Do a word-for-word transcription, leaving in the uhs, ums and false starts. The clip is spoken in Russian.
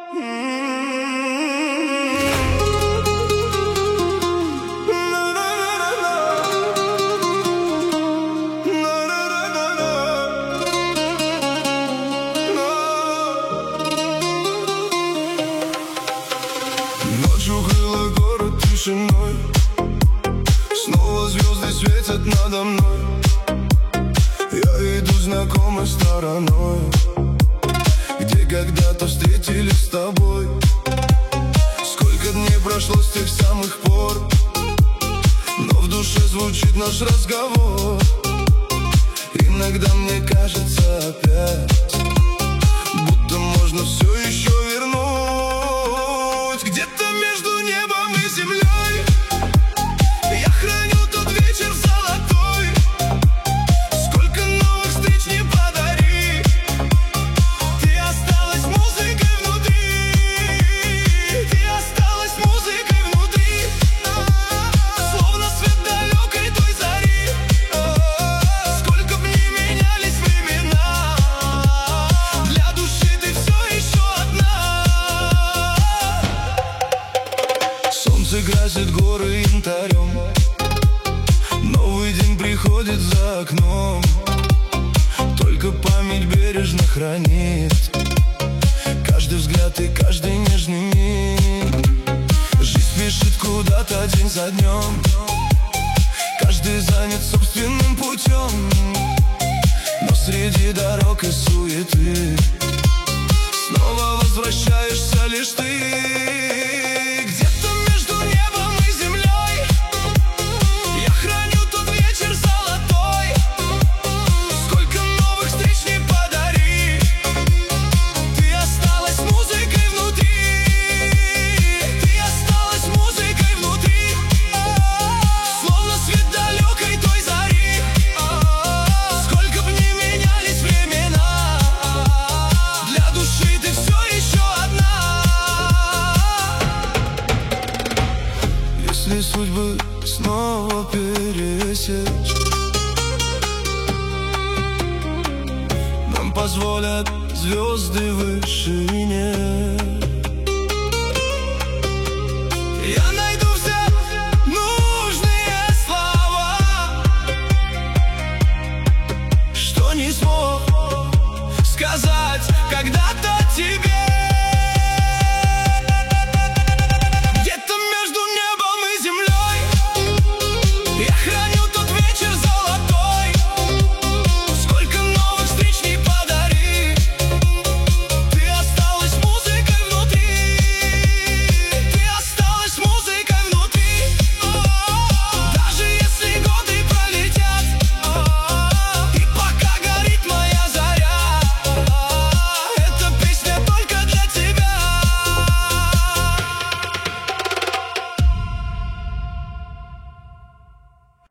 Ночь укрыла город тишиной, снова звезды светят надо мной. Я иду знакомой стороной, где когда-то встретились с тобой. Сколько дней прошло с тех самых пор, но в душе звучит наш разговор. Иногда мне кажется опять, будто можно все еще вернуть. Где-то между небом и землей я храню тот вечер золотой. Сколько новых встреч не подари, ты осталась музыкой внутри. Ты осталась музыкой внутри, словно свет далекой той зари. Сколько б ни менялись времена, для души ты все еще одна. Солнце красит горы янтарем, новый день приходит за окном. Только память бережно хранит каждый взгляд и каждый нежный миг. Жизнь спешит куда-то день за днем, каждый занят собственным путем, но среди дорог и суеты снова возвращаешься лишь ты. Где-то между небом и землей я храню тот вечер золотой. Сколько новых встреч не подари, ты осталась музыкой внутри. Ты осталась музыкой внутри, словно свет далекой той зари. Сколько б ни менялись времена, для души ты все еще одна. Если судьбы снова пересечь, нам позволят звезды выше